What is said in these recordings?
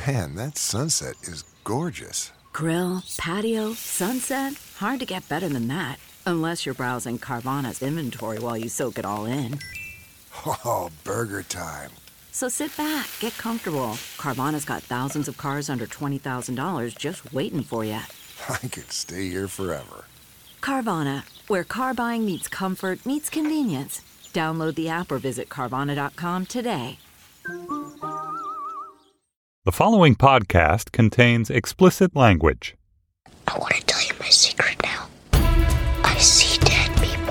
Man, that sunset is gorgeous. Grill, patio, sunset. Hard to get better than that. Unless you're browsing Carvana's inventory while you soak it all in. Oh, burger time. So sit back, get comfortable. Carvana's got thousands of cars under $20,000 just waiting for you. I could stay here forever. Carvana, where car buying meets comfort meets convenience. Download the app or visit Carvana.com today. The following podcast contains explicit language. I want to tell you my secret now. I see dead people.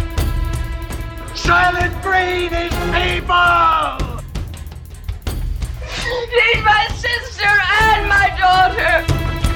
Silent Breed is people! She's my sister and my daughter!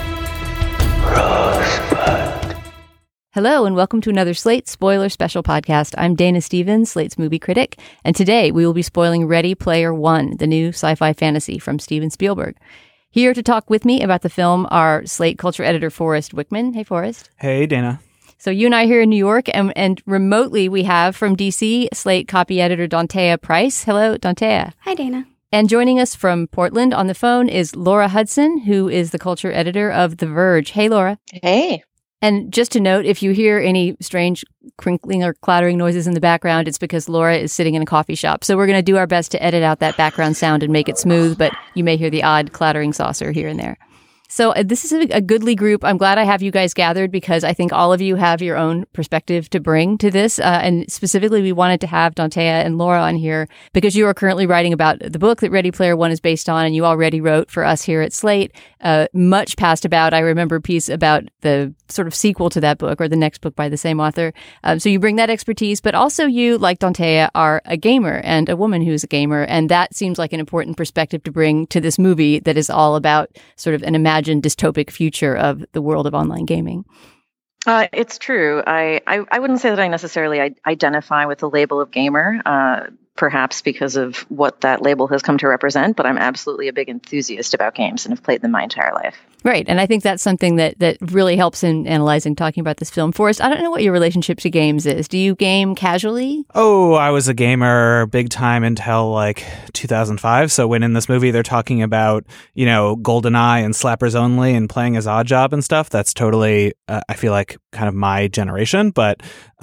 Rosebud. Hello and welcome to another Slate Spoiler Special podcast. I'm Dana Stevens, Slate's movie critic, and today we will be spoiling Ready Player One, the new sci-fi fantasy from Steven Spielberg. Here to talk with me about the film are Slate culture editor Forrest Wickman. Hey, Forrest. Hey, Dana. So you and I are here in New York, and remotely we have from DC, Slate copy editor Dantea Price. Hello, Dantea. Hi, Dana. And joining us from Portland on the phone is Laura Hudson, who is the culture editor of The Verge. Hey, Laura. Hey. And just to note, if you hear any strange crinkling or clattering noises in the background, it's because Laura is sitting in a coffee shop. So we're going to do our best to edit out that background sound and make it smooth, but you may hear the odd clattering saucer here and there. So this is a goodly group. I'm glad I have you guys gathered because I think all of you have your own perspective to bring to this. And specifically, we wanted to have Dantea and Laura on here because you are currently writing about the book that Ready Player One is based on, and you already wrote for us here at Slate much past about, I remember a piece about the sort of sequel to that book or the next book by the same author. So you bring that expertise, but also you, like Dantea, are a gamer and a woman who is a gamer. And that seems like an important perspective to bring to this movie that is all about sort of an imagined dystopic future of the world of online gaming. It's true. I wouldn't say that I necessarily identify with the label of gamer, perhaps because of what that label has come to represent, but I'm absolutely a big enthusiast about games and have played them my entire life. Right. And I think that's something that really helps in analyzing, talking about this film. Forrest, I don't know what your relationship to games is. Do you game casually? Oh, I was a gamer big time until like 2005. So when in this movie they're talking about, GoldenEye and Slappers Only and playing as Oddjob and stuff, that's totally, I feel like, kind of my generation. But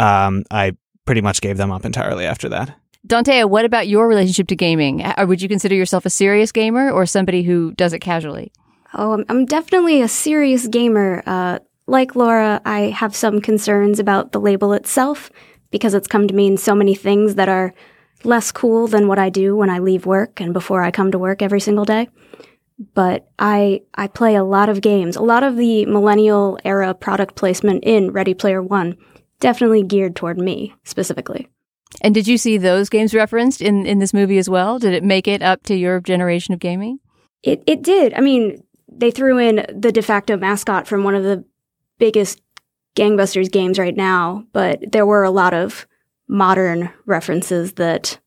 I pretty much gave them up entirely after that. Dantea, what about your relationship to gaming? Would you consider yourself a serious gamer or somebody who does it casually? Oh, I'm definitely a serious gamer. Like Laura, I have some concerns about the label itself because it's come to mean so many things that are less cool than what I do when I leave work and before I come to work every single day. But I play a lot of games. A lot of the millennial era product placement in Ready Player One definitely geared toward me specifically. And did you see those games referenced in this movie as well? Did it make it up to your generation of gaming? It did. I mean, they threw in the de facto mascot from one of the biggest gangbusters games right now, but there were a lot of modern references that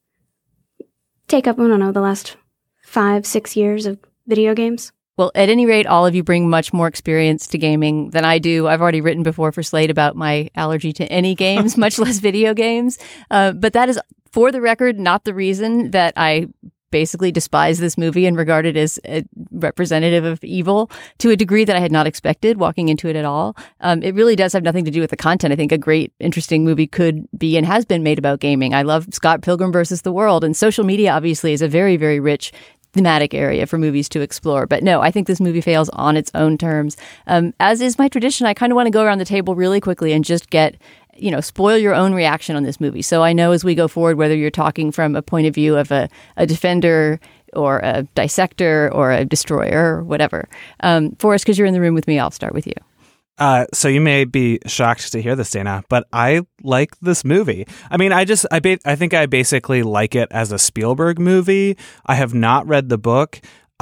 take up, I don't know, the last 5-6 years of video games. Well, at any rate, all of you bring much more experience to gaming than I do. I've already written before for Slate about my allergy to any games, much less video games. But that is, for the record, not the reason that I basically despise this movie and regard it as a representative of evil to a degree that I had not expected walking into it at all. It really does have nothing to do with the content. I think a great, interesting movie could be and has been made about gaming. I love Scott Pilgrim versus the World, and social media obviously is a very, very rich thematic area for movies to explore. But no, I think this movie fails on its own terms. As is my tradition, I kind of want to go around the table really quickly and just get, spoil your own reaction on this movie. So I know as we go forward, whether you're talking from a point of view of a defender or a dissector or a destroyer or whatever. Forrest, because you're in the room with me, I'll start with you. So you may be shocked to hear this, Dana, but I like this movie. I mean, I think I basically like it as a Spielberg movie. I have not read the book.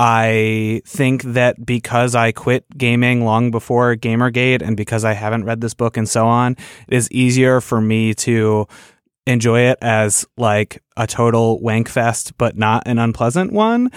I think that because I quit gaming long before Gamergate and because I haven't read this book and so on, it is easier for me to enjoy it as like a total wank fest, but not an unpleasant one.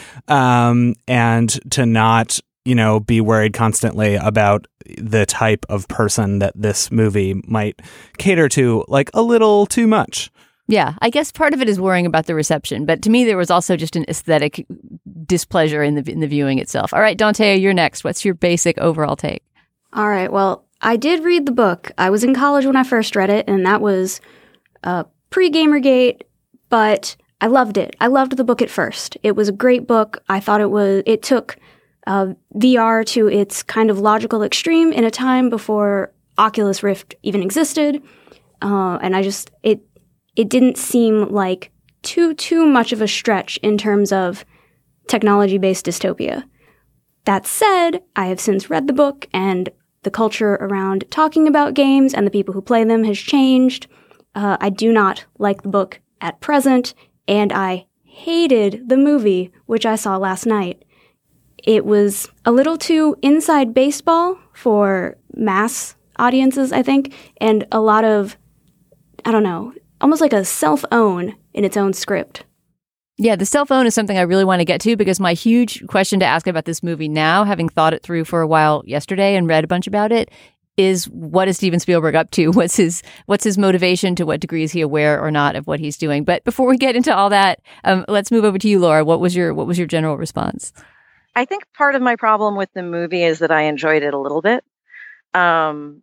And to not, be worried constantly about the type of person that this movie might cater to, like a little too much. Yeah, I guess part of it is worrying about the reception, but to me there was also just an aesthetic displeasure in the viewing itself. All right, Dante, you're next. What's your basic overall take? All right, well, I did read the book. I was in college when I first read it, and that was pre-Gamergate, but I loved it. I loved the book at first. It was a great book. I thought it took VR to its kind of logical extreme in a time before Oculus Rift even existed. And it didn't seem like too much of a stretch in terms of technology-based dystopia. That said, I have since read the book, and the culture around talking about games and the people who play them has changed. I do not like the book at present, and I hated the movie, which I saw last night. It was a little too inside baseball for mass audiences, I think, and a lot of, I don't know, almost like a self-own in its own script. Yeah, the self-own is something I really want to get to, because my huge question to ask about this movie now, having thought it through for a while yesterday and read a bunch about it, is what is Steven Spielberg up to? What's his motivation? To what degree is he aware or not of what he's doing? But before we get into all that, let's move over to you, Laura. What was your general response? I think part of my problem with the movie is that I enjoyed it a little bit. I'm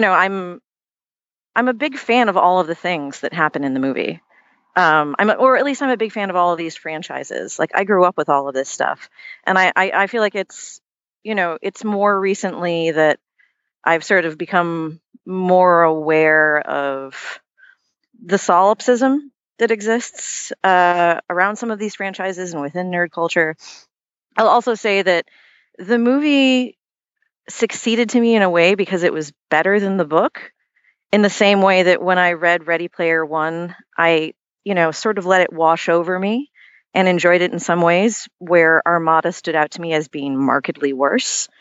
a big fan of all of the things that happen in the movie. I'm a big fan of all of these franchises. Like, I grew up with all of this stuff, and I feel like it's more recently that I've sort of become more aware of the solipsism that exists around some of these franchises and within nerd culture. I'll also say that the movie succeeded to me in a way because it was better than the book, in the same way that when I read Ready Player One, I sort of let it wash over me and enjoyed it in some ways, where Armada stood out to me as being markedly worse.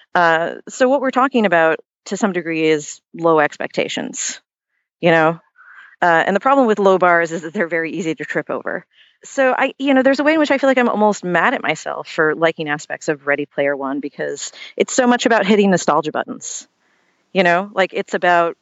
So what we're talking about to some degree is low expectations, and the problem with low bars is that they're very easy to trip over. So there's a way in which I feel like I'm almost mad at myself for liking aspects of Ready Player One, because it's so much about hitting nostalgia buttons, like it's about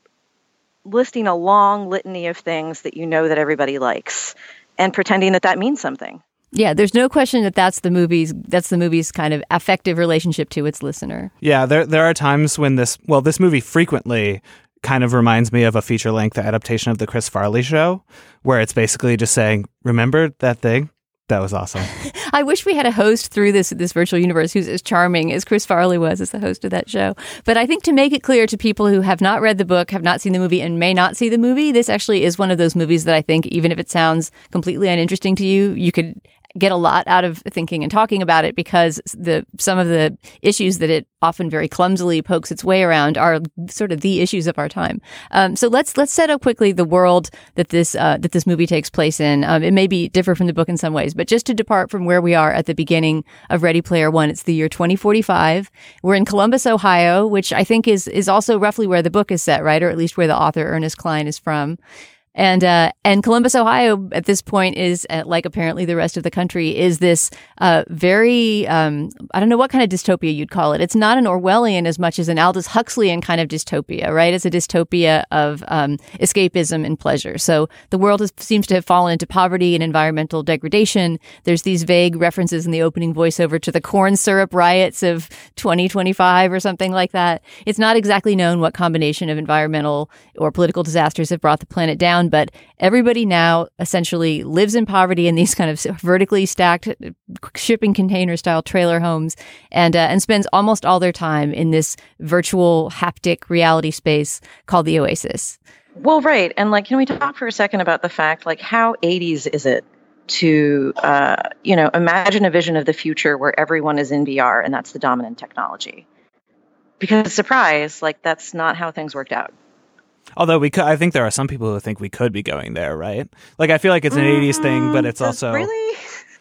listing a long litany of things that that everybody likes and pretending that means something. Yeah, there's no question that that's the movie's kind of affective relationship to its listener. Yeah, there are times when this movie frequently kind of reminds me of a feature-length adaptation of the Chris Farley Show, where it's basically just saying, remember that thing? That was awesome. I wish we had a host through this virtual universe who's as charming as Chris Farley was as the host of that show. But I think to make it clear to people who have not read the book, have not seen the movie, and may not see the movie, this actually is one of those movies that I think, even if it sounds completely uninteresting to you, you could get a lot out of thinking and talking about it, because some of the issues that it often very clumsily pokes its way around are sort of the issues of our time. So let's set up quickly the world that this movie takes place in. It may be different from the book in some ways, but just to depart from where we are at the beginning of Ready Player One, it's the year 2045. We're in Columbus, Ohio, which I think is also roughly where the book is set, right? Or at least where the author Ernest Cline is from. And Columbus, Ohio, at this point is like apparently the rest of the country, is this very I don't know what kind of dystopia you'd call it. It's not an Orwellian as much as an Aldous Huxleyan kind of dystopia, right? It's a dystopia of escapism and pleasure. So the world seems to have fallen into poverty and environmental degradation. There's these vague references in the opening voiceover to the corn syrup riots of 2025 or something like that. It's not exactly known what combination of environmental or political disasters have brought the planet down, but everybody now essentially lives in poverty in these kind of vertically stacked shipping container style trailer homes, and spends almost all their time in this virtual haptic reality space called the Oasis. Well, right. And can we talk for a second about the fact, how 80s is it to, imagine a vision of the future where everyone is in VR and that's the dominant technology? Because surprise, that's not how things worked out. Although I think there are some people who think we could be going there, right? I feel like it's an 80s thing, but it's also... Really?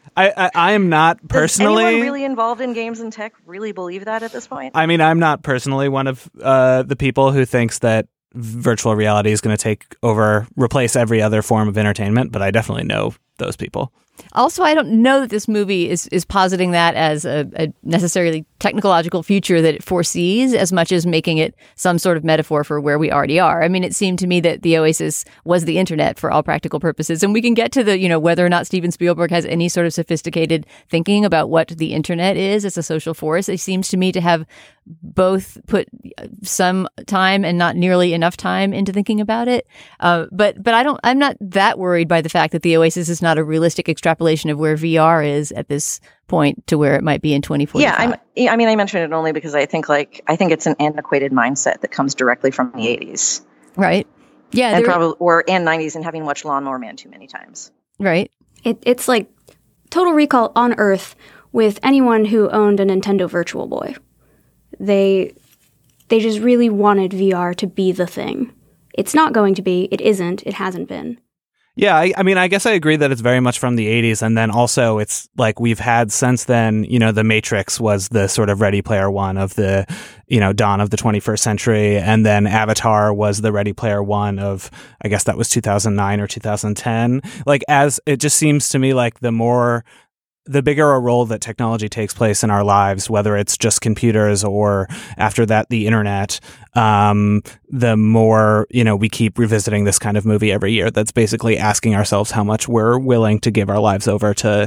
I am not personally... Does anyone really involved in games and tech really believe that at this point? I mean, I'm not personally one of the people who thinks that virtual reality is going to replace every other form of entertainment, but I definitely know those people. Also, I don't know that this movie is positing that as a necessarily technological future that it foresees as much as making it some sort of metaphor for where we already are. I mean, it seemed to me that the Oasis was the internet for all practical purposes. And we can get to the, whether or not Steven Spielberg has any sort of sophisticated thinking about what the internet is as a social force. It seems to me to have both put some time and not nearly enough time into thinking about it. But I'm not that worried by the fact that the Oasis is not a realistic extrapolation of where VR is at this point to where it might be in 2045. Yeah, I mentioned it only because I think it's an antiquated mindset that comes directly from the 80s. Right. Yeah. And probably and 90s and having watched Lawnmower Man too many times. Right. It's like Total Recall on Earth with anyone who owned a Nintendo Virtual Boy. They just really wanted VR to be the thing. It's not going to be. It isn't. It hasn't been. Yeah, I guess I agree that it's very much from the 80s. And then also it's like we've had since then, The Matrix was the sort of Ready Player One of the, dawn of the 21st century. And then Avatar was the Ready Player One of, I guess that was 2009 or 2010. Like, as it just seems to me like the bigger a role that technology takes place in our lives, whether it's just computers or after that, the internet, the more, we keep revisiting this kind of movie every year that's basically asking ourselves how much we're willing to give our lives over to,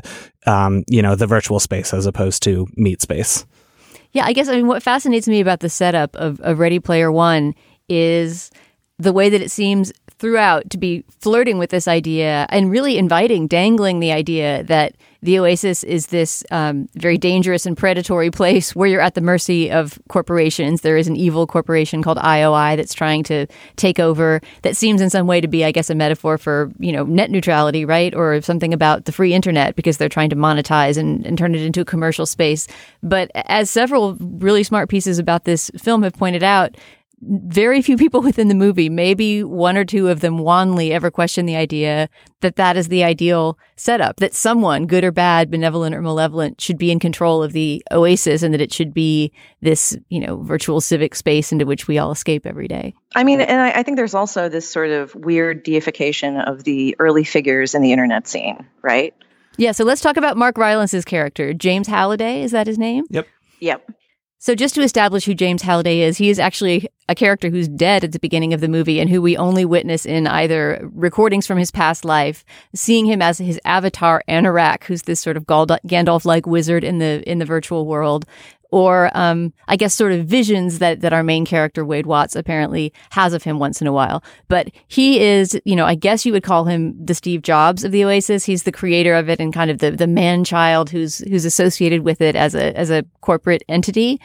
the virtual space as opposed to meat space. Yeah, I guess, what fascinates me about the setup of Ready Player One is the way that it seems throughout to be flirting with this idea and really dangling the idea that the Oasis is this very dangerous and predatory place where you're at the mercy of corporations. There is an evil corporation called IOI that's trying to take over. That seems in some way to be, I guess, a metaphor for, net neutrality, right? Or something about the free internet because they're trying to monetize and turn it into a commercial space. But as several really smart pieces about this film have pointed out, very few people within the movie, maybe one or two of them wanly, ever question the idea that is the ideal setup, that someone, good or bad, benevolent or malevolent, should be in control of the Oasis and that it should be this, virtual civic space into which we all escape every day. And I think there's also this sort of weird deification of the early figures in the internet scene, right? Yeah, so let's talk about Mark Rylance's character. James Halliday, is that his name? Yep. So just to establish who James Halliday is, he is actually a character who's dead at the beginning of the movie and who we only witness in either recordings from his past life, seeing him as his avatar Anorak, who's this sort of Gandalf-like wizard in the virtual world, or I guess sort of visions that our main character, Wade Watts, apparently has of him once in a while. But he is, I guess you would call him the Steve Jobs of the Oasis. He's the creator of it and kind of the man-child who's associated with it as a corporate entity.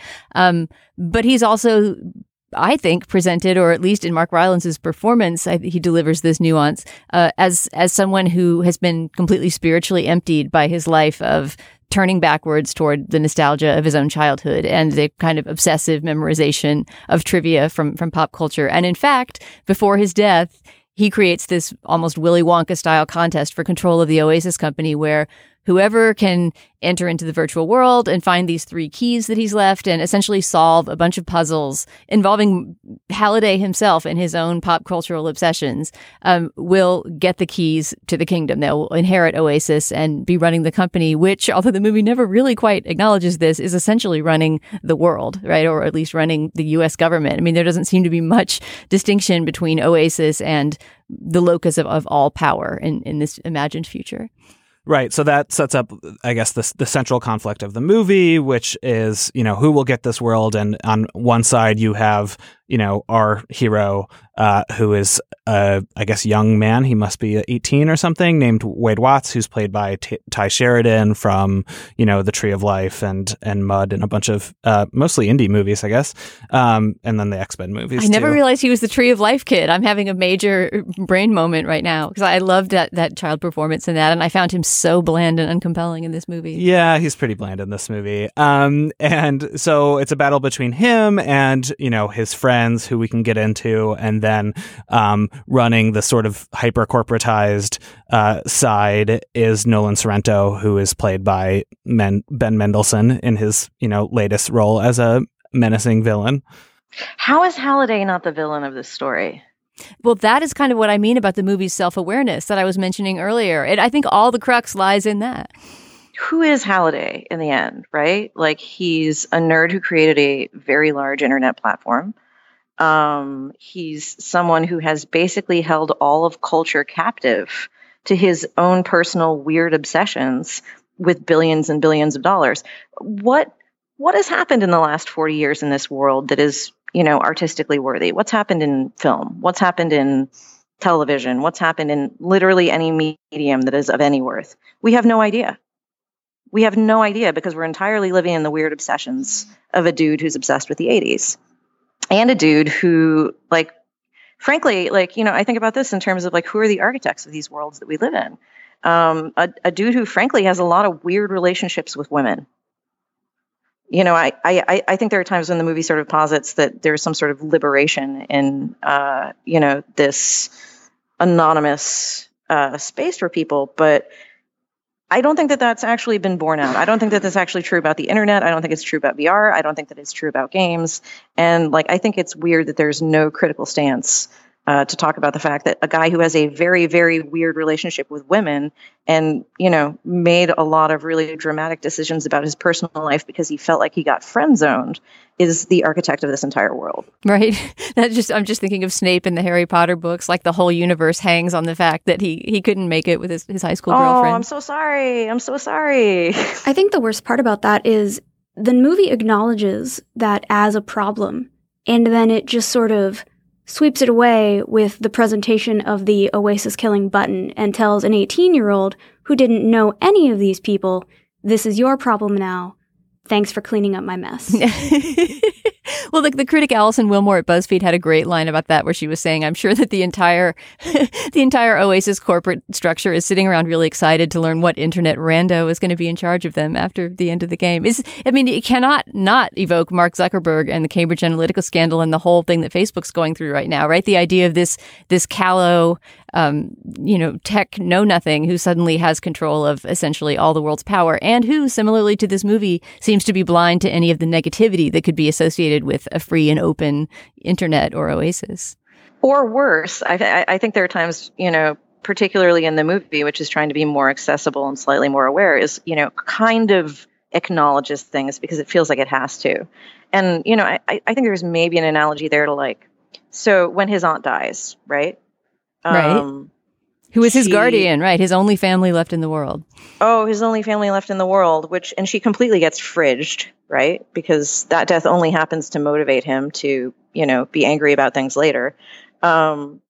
But he's also, I think, presented, or at least in Mark Rylance's performance, he delivers this nuance as someone who has been completely spiritually emptied by his life of turning backwards toward the nostalgia of his own childhood and the kind of obsessive memorization of trivia from pop culture. And in fact, before his death, he creates this almost Willy Wonka style contest for control of the Oasis company where whoever can enter into the virtual world and find these 3 keys that he's left and essentially solve a bunch of puzzles involving Halliday himself and his own pop cultural obsessions will get the keys to the kingdom. They'll inherit Oasis and be running the company, which, although the movie never really quite acknowledges this, is essentially running the world, right? Or at least running the U.S. government. I mean, there doesn't seem to be much distinction between Oasis and the locus of all power in this imagined future. Right. So that sets up, I guess, the central conflict of the movie, which is, who will get this world. And on one side, you have, our hero, who is, I guess, young man. He must be 18 or something, named Wade Watts, who's played by Ty Sheridan from, The Tree of Life and Mud and a bunch of mostly indie movies, I guess. And then the X-Men movies. I never realized he was the Tree of Life kid. I'm having a major brain moment right now because I loved that child performance in that. And I found him so bland and uncompelling in this movie. Yeah, he's pretty bland in this movie. And so it's a battle between him and, his friends who we can get into, and then running the sort of hyper-corporatized side is Nolan Sorrento, who is played by Ben Mendelsohn in his, latest role as a menacing villain. How is Halliday not the villain of this story? Well, that is kind of what I mean about the movie's self-awareness that I was mentioning earlier. And I think all the crux lies in that. Who is Halliday in the end, right? Like, he's a nerd who created a very large internet platform. He's someone who has basically held all of culture captive to his own personal weird obsessions with billions and billions of dollars. What has happened in the last 40 years in this world that is, artistically worthy? What's happened in film? What's happened in television? What's happened in literally any medium that is of any worth? We have no idea. We have no idea because we're entirely living in the weird obsessions of a dude who's obsessed with the 80s. And a dude who, like, frankly, like, I think about this in terms of, like, who are the architects of these worlds that we live in? A dude who, frankly, has a lot of weird relationships with women. I think there are times when the movie sort of posits that there's some sort of liberation in, this anonymous space for people, but I don't think that that's actually been borne out. I don't think that that's actually true about the internet. I don't think it's true about VR. I don't think that it's true about games. And I think it's weird that there's no critical stance to talk about the fact that a guy who has a very, very weird relationship with women and, made a lot of really dramatic decisions about his personal life because he felt like he got friend zoned is the architect of this entire world. Right. I'm just thinking of Snape in the Harry Potter books, like the whole universe hangs on the fact that he couldn't make it with his high school girlfriend. Oh, I'm so sorry. I think the worst part about that is the movie acknowledges that as a problem, and then it just sort of sweeps it away with the presentation of the Oasis killing button and tells an 18-year-old who didn't know any of these people, this is your problem now. Thanks for cleaning up my mess. Well, the critic Alison Wilmore at BuzzFeed had a great line about that where she was saying, I'm sure that the entire Oasis corporate structure is sitting around really excited to learn what internet rando is going to be in charge of them after the end of the game. It cannot not evoke Mark Zuckerberg and the Cambridge Analytica scandal and the whole thing that Facebook's going through right now, right? The idea of this callow, tech know-nothing who suddenly has control of essentially all the world's power and who, similarly to this movie, seems to be blind to any of the negativity that could be associated with a free and open internet or Oasis. Or worse, I think there are times, particularly in the movie, which is trying to be more accessible and slightly more aware, is, kind of acknowledges things because it feels like it has to. And, I think there's maybe an analogy there to so when his aunt dies, right? Right. Who is his guardian, right? His only family left in the world. Oh, his only family left in the world, and she completely gets fridged, right? Because that death only happens to motivate him to, be angry about things later. Although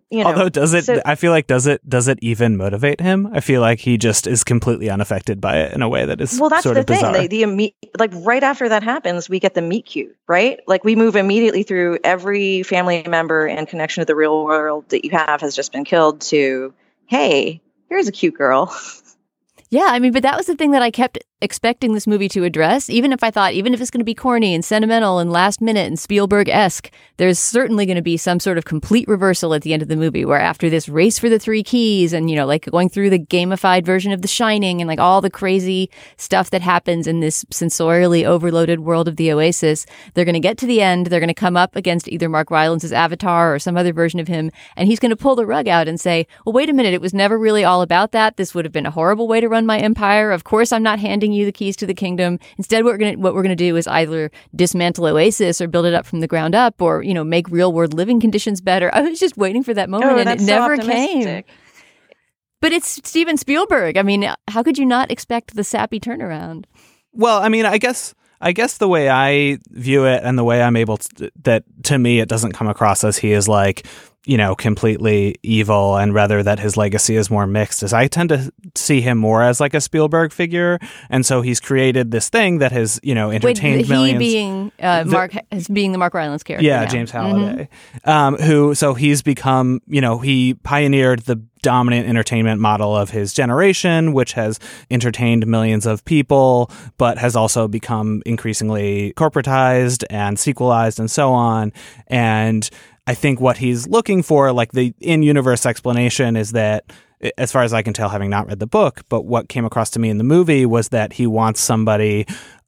I feel like does it even motivate him? I feel like he just is completely unaffected by it in a way that is well. That's sort the of thing. bizarre. Right after that happens, we get the meet cute, right? We move immediately through every family member and connection to the real world that you have has just been killed to, hey, here's a cute girl. Yeah, but that was the thing that I kept expecting this movie to address. Even if it's going to be corny and sentimental and last minute and Spielberg-esque, there's certainly going to be some sort of complete reversal at the end of the movie where after this race for the three keys and, going through the gamified version of The Shining and all the crazy stuff that happens in this sensorially overloaded world of the Oasis, they're going to get to the end. They're going to come up against either Mark Rylance's Avatar or some other version of him. And he's going to pull the rug out and say, well, wait a minute. It was never really all about that. This would have been a horrible way to run my empire. Of course, I'm not handing you the keys to the kingdom. Instead, what we're gonna do is either dismantle Oasis or build it up from the ground up, or make real world living conditions better. I was just waiting for that moment, and it never came. But it's Steven Spielberg. How could you not expect the sappy turnaround? Well, I guess the way I view it and the way I'm able to me, it doesn't come across as he is completely evil, and rather that his legacy is more mixed, as I tend to see him more as a Spielberg figure. And so he's created this thing that has, entertained millions. He being being the Mark Rylance character. Yeah, now. James Halliday. Mm-hmm. He's become, he pioneered the dominant entertainment model of his generation, which has entertained millions of people, but has also become increasingly corporatized and sequelized and so on. And I think what he's looking for, the in-universe explanation, is that, as far as I can tell, having not read the book, but what came across to me in the movie was that he wants somebody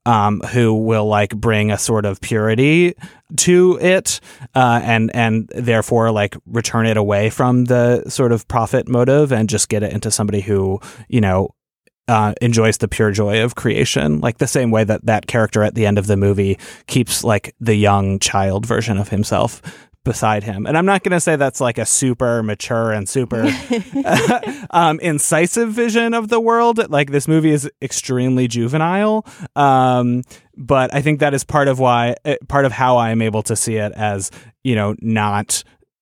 who will like bring a sort of purity to it, and therefore like return it away from the sort of profit motive and just get it into somebody who, enjoys the pure joy of creation, like the same way that character at the end of the movie keeps like the young child version of himself beside him. And I'm not going to say that's like a super mature and super incisive vision of the world. Like this movie is extremely juvenile. But I think that is part of how I am able to see it as, not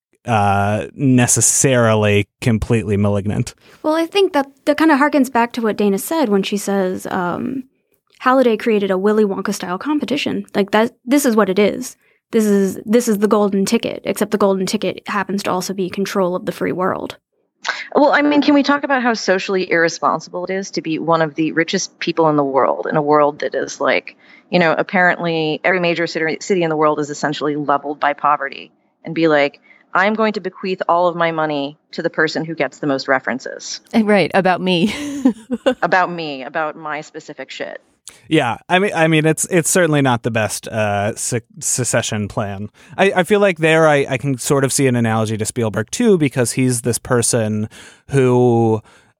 necessarily completely malignant. Well, I think that kind of harkens back to what Dana said when she says Halliday created a Willy Wonka style competition. Like that, this is what it is. This is the golden ticket, except the golden ticket happens to also be control of the free world. Well, I mean, can we talk about how socially irresponsible it is to be one of the richest people in the world, in a world that is like, apparently every major city in the world is essentially leveled by poverty, and be like, I'm going to bequeath all of my money to the person who gets the most references. Right, about me. about my specific shit. Yeah, I mean, it's certainly not the best secession plan. I feel like there I can sort of see an analogy to Spielberg too, because he's this person who,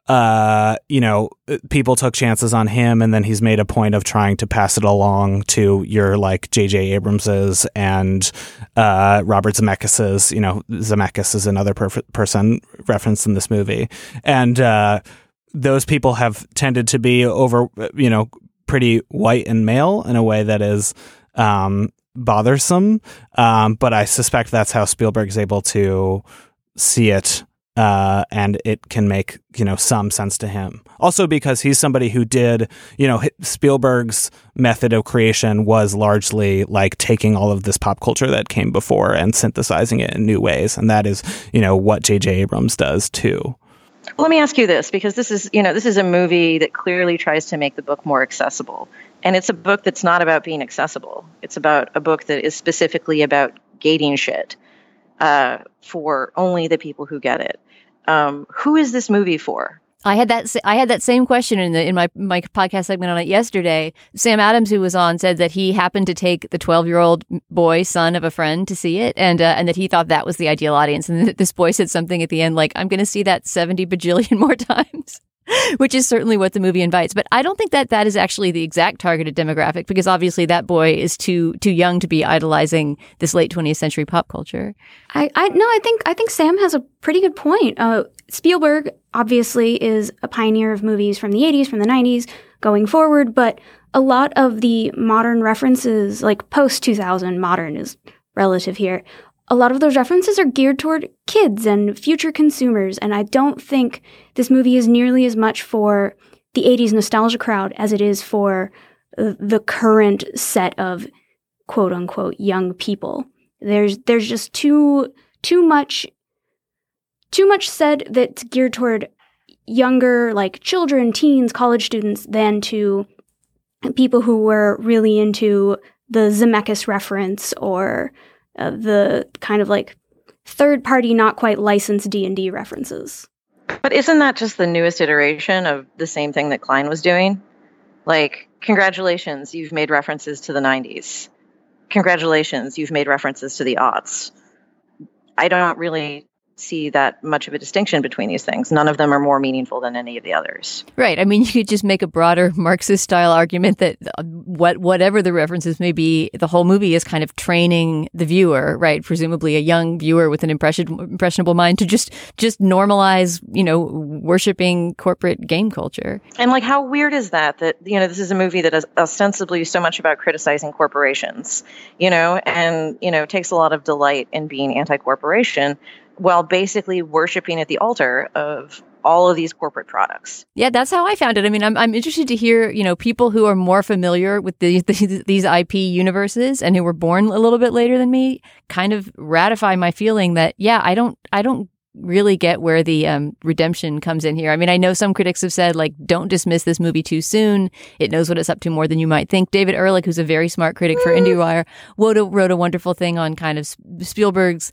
people took chances on him, and then he's made a point of trying to pass it along to your like J.J. Abrams's and Robert Zemeckis's. Zemeckis is another person referenced in this movie, and those people have tended to be over, pretty white and male in a way that is bothersome, but I suspect that's how Spielberg is able to see it, and it can make some sense to him. Also because he's somebody who did, Spielberg's method of creation was largely like taking all of this pop culture that came before and synthesizing it in new ways, and that is what J.J. Abrams does too. Let me ask you this, because this is a movie that clearly tries to make the book more accessible. And it's a book that's not about being accessible. It's about a book that is specifically about gating shit for only the people who get it. Who is this movie for? I had that same question in my podcast segment on it yesterday. Sam Adams, who was on, said that he happened to take the 12-year-old boy, son of a friend, to see it, and that he thought that was the ideal audience. And this boy said something at the end like, "I'm going to see that 70 bajillion more times," which is certainly what the movie invites. But I don't think that is actually the exact targeted demographic, because obviously that boy is too young to be idolizing this late 20th century pop culture. I think Sam has a pretty good point. Spielberg obviously is a pioneer of movies from the 80s, from the 90s, going forward, but a lot of the modern references, like post-2000, modern is relative here, a lot of those references are geared toward kids and future consumers, and I don't think this movie is nearly as much for the 80s nostalgia crowd as it is for the current set of quote-unquote young people. There's just too much said that's geared toward younger, like children, teens, college students, than to people who were really into the Zemeckis reference or the kind of like third-party, not quite licensed D&D references. But isn't that just the newest iteration of the same thing that Klein was doing? Like, congratulations, you've made references to the 90s. Congratulations, you've made references to the aughts. I don't really see that much of a distinction between these things. None of them are more meaningful than any of the others. Right. I mean, you could just make a broader Marxist-style argument that whatever the references may be, the whole movie is kind of training the viewer, right? Presumably a young viewer with an impressionable mind to just normalize, worshiping corporate game culture. And like, how weird is that this is a movie that is ostensibly so much about criticizing corporations, and, takes a lot of delight in being anti-corporation, while basically worshiping at the altar of all of these corporate products. Yeah, that's how I found it. I mean, I'm interested to hear, people who are more familiar with these IP universes and who were born a little bit later than me kind of ratify my feeling that, yeah, I don't really get where the redemption comes in here. I mean, I know some critics have said, like, don't dismiss this movie too soon. It knows what it's up to more than you might think. David Ehrlich, who's a very smart critic for IndieWire, wrote a wonderful thing on kind of Spielberg's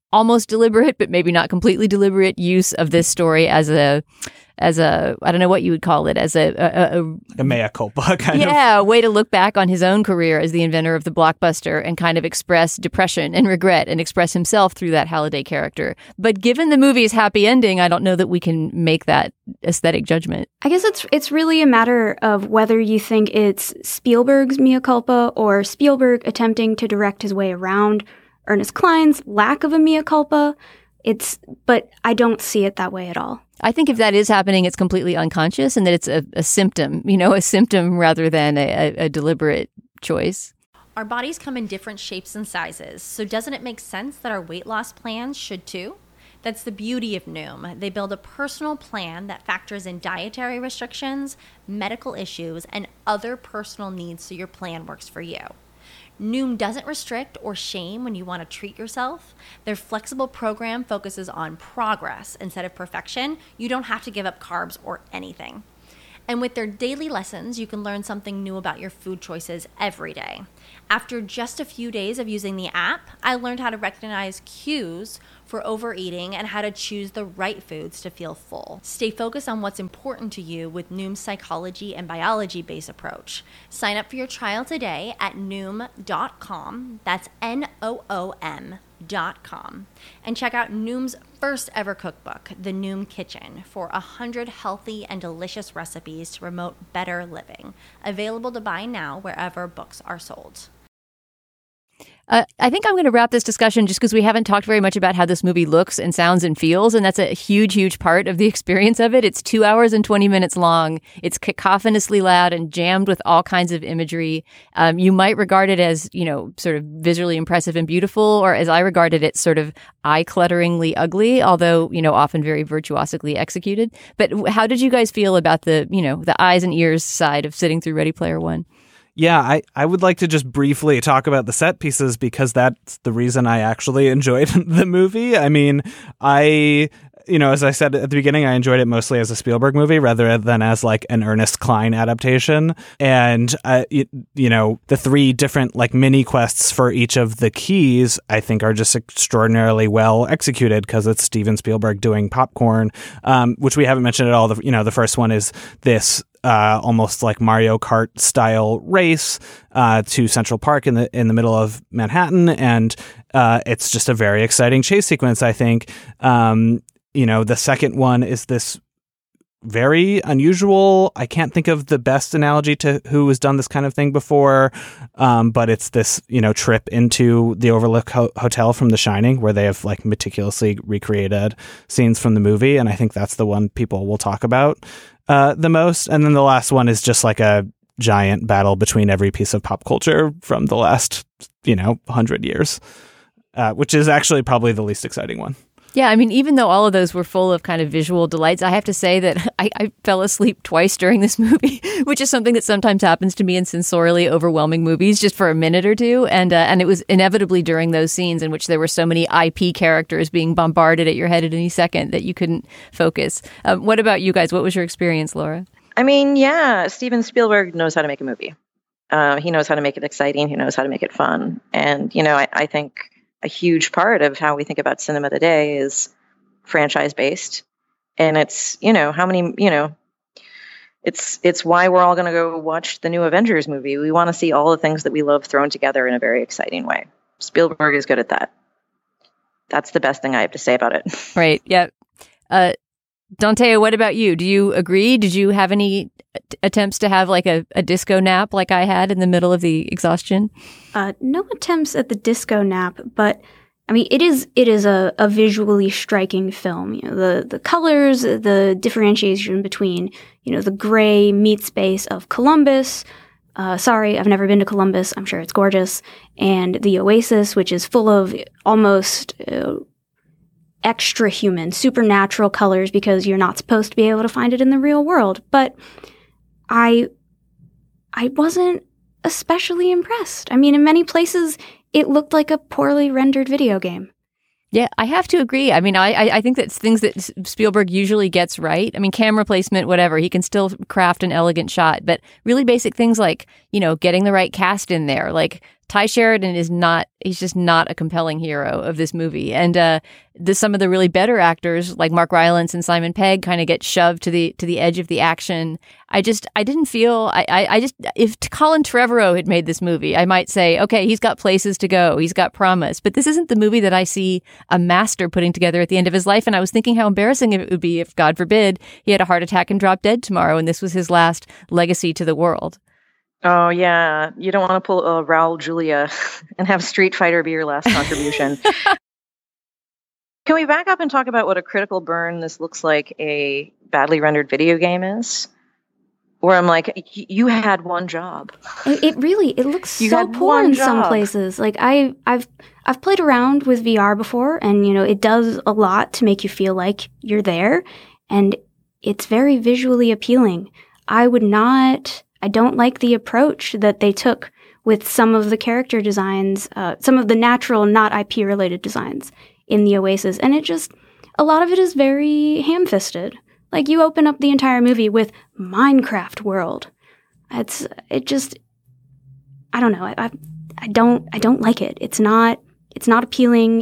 almost deliberate, but maybe not completely deliberate use of this story as a I don't know what you would call it, as a mea culpa kind of. Yeah, a way to look back on his own career as the inventor of the blockbuster and kind of express depression and regret and express himself through that Halliday character. But given the movie's happy ending, I don't know that we can make that aesthetic judgment. I guess it's really a matter of whether you think it's Spielberg's mea culpa or Spielberg attempting to direct his way around Ernest Cline's lack of a mea culpa. But I don't see it that way at all. I think if that is happening, it's completely unconscious and that it's a symptom, a symptom rather than a deliberate choice. Our bodies come in different shapes and sizes, so doesn't it make sense that our weight loss plans should too? That's the beauty of Noom. They build a personal plan that factors in dietary restrictions, medical issues, and other personal needs so your plan works for you. Noom doesn't restrict or shame when you want to treat yourself. Their flexible program focuses on progress instead of perfection. You don't have to give up carbs or anything. And with their daily lessons, you can learn something new about your food choices every day. After just a few days of using the app, I learned how to recognize cues for overeating and how to choose the right foods to feel full. Stay focused on what's important to you with Noom's psychology and biology-based approach. Sign up for your trial today at Noom.com. That's Noom.com. And check out Noom's first ever cookbook, The Noom Kitchen, for 100 healthy and delicious recipes to promote better living. Available to buy now wherever books are sold. I think I'm going to wrap this discussion just because we haven't talked very much about how this movie looks and sounds and feels, and that's a huge, huge part of the experience of it. It's 2 hours and 20 minutes long. It's cacophonously loud and jammed with all kinds of imagery. You might regard it as, sort of visually impressive and beautiful, or as I regarded it, sort of eye-clutteringly ugly, although, often very virtuosically executed. But how did you guys feel about the eyes and ears side of sitting through Ready Player One? Yeah, I would like to just briefly talk about the set pieces because that's the reason I actually enjoyed the movie. I mean, as I said at the beginning, I enjoyed it mostly as a Spielberg movie rather than as like an Ernest Cline adaptation. And, the three different like mini quests for each of the keys, I think are just extraordinarily well executed because it's Steven Spielberg doing popcorn, which we haven't mentioned at all. The first one is this almost like Mario Kart style race to Central Park in the middle of Manhattan, and it's just a very exciting chase sequence, I think. The second one is this very unusual, I can't think of the best analogy to who has done this kind of thing before, but it's this, trip into the Overlook Hotel from The Shining, where they have like meticulously recreated scenes from the movie, and I think that's the one people will talk about the most. And then the last one is just like a giant battle between every piece of pop culture from the last, 100 years, which is actually probably the least exciting one. Yeah, I mean, even though all of those were full of kind of visual delights, I have to say that I fell asleep twice during this movie, which is something that sometimes happens to me in sensorially overwhelming movies just for a minute or two. And it was inevitably during those scenes in which there were so many IP characters being bombarded at your head at any second that you couldn't focus. What about you guys? What was your experience, Laura? I mean, yeah, Steven Spielberg knows how to make a movie. He knows how to make it exciting. He knows how to make it fun. And, I think a huge part of how we think about cinema today is franchise based. And it's, it's why we're all going to go watch the new Avengers movie. We want to see all the things that we love thrown together in a very exciting way. Spielberg is good at that. That's the best thing I have to say about it. Right. Yeah. Dantea, what about you? Do you agree? Did you have any attempts to have like a disco nap like I had in the middle of the exhaustion? No attempts at the disco nap, but I mean, it is a visually striking film. The colors, the differentiation between, the gray meat space of Columbus. Sorry, I've never been to Columbus. I'm sure it's gorgeous. And the Oasis, which is full of almost extra human, supernatural colors because you're not supposed to be able to find it in the real world. But I wasn't especially impressed. I mean, in many places, it looked like a poorly rendered video game. Yeah, I have to agree. I mean, I think that's things that Spielberg usually gets right. I mean, camera placement, whatever, he can still craft an elegant shot, but really basic things like, getting the right cast in there, like Ty Sheridan he's just not a compelling hero of this movie. And some of the really better actors like Mark Rylance and Simon Pegg kind of get shoved to the edge of the action. I didn't feel, if Colin Trevorrow had made this movie, I might say, okay, he's got places to go. He's got promise. But this isn't the movie that I see a master putting together at the end of his life. And I was thinking how embarrassing it would be if, God forbid, he had a heart attack and dropped dead tomorrow and this was his last legacy to the world. Oh, yeah. You don't want to pull a Raul Julia and have Street Fighter be your last contribution. Can we back up and talk about what a critical burn this looks like a badly rendered video game is? Where I'm like, you had one job. It looks so poor in some places. Like I've played around with VR before, and it does a lot to make you feel like you're there, and it's very visually appealing. I don't like the approach that they took with some of the character designs, some of the natural, not IP-related designs in the Oasis. And a lot of it is very ham-fisted. Like, you open up the entire movie with Minecraft World. I don't know. I don't like it. It's not appealing.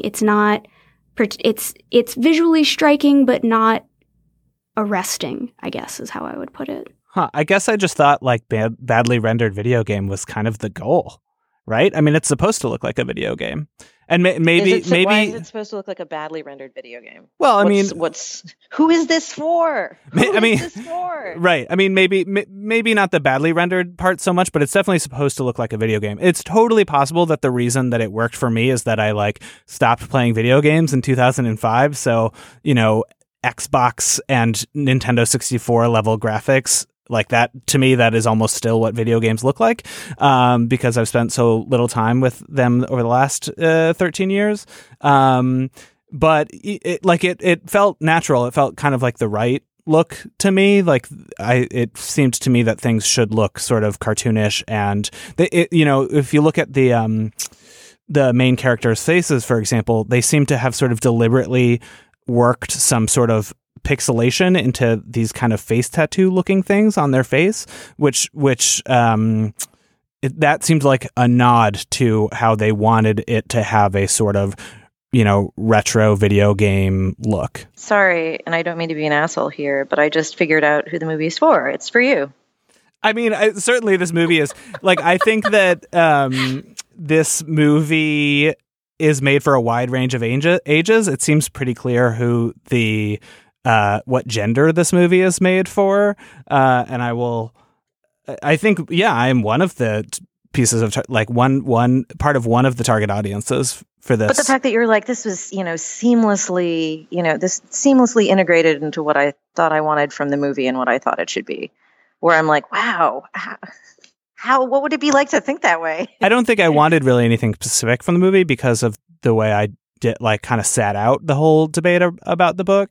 It's visually striking, but not arresting, I guess, is how I would put it. I guess I just thought like badly rendered video game was kind of the goal, right? I mean, it's supposed to look like a video game, and maybe why is it supposed to look like a badly rendered video game? Well, who is this for? Right? I mean, maybe not the badly rendered part so much, but it's definitely supposed to look like a video game. It's totally possible that the reason that it worked for me is that I stopped playing video games in 2005, so Xbox and Nintendo 64 level graphics. Like that, to me, that is almost still what video games look like, because I've spent so little time with them over the last 13 years. But it felt natural. It felt kind of like the right look to me. It seemed to me that things should look sort of cartoonish, and if you look at the main characters' faces, for example, they seem to have sort of deliberately worked some sort of pixelation into these kind of face tattoo looking things on their face, which that seemed like a nod to how they wanted it to have a sort of retro video game look. Sorry, and I don't mean to be an asshole here, but I just figured out who the movie's for. It's for you. I mean, certainly this movie is I think that this movie is made for a wide range of ages. It seems pretty clear who what gender this movie is made for. And I think, I am one of the pieces of, one part of one of the target audiences for this. But the fact that you're this was, seamlessly, this seamlessly integrated into what I thought I wanted from the movie and what I thought it should be, where I'm like, wow, what would it be like to think that way? I don't think I wanted really anything specific from the movie because of the way I did, kind of sat out the whole debate about the book.